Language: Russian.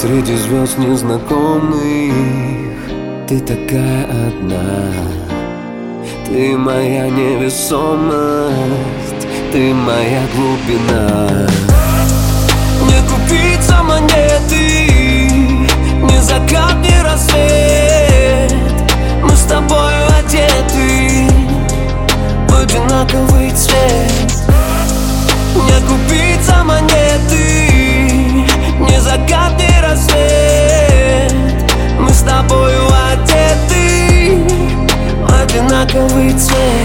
Среди звезд незнакомых ты такая одна. Ты моя невесомость, ты моя глубина. Не купить монеты, ни закат, ни рассвет. Мы с тобою одеты в одинаковый цвет. Не купить монеты, ни закат, ни рассвет. Мы с тобою одеты в одинаковый цвет.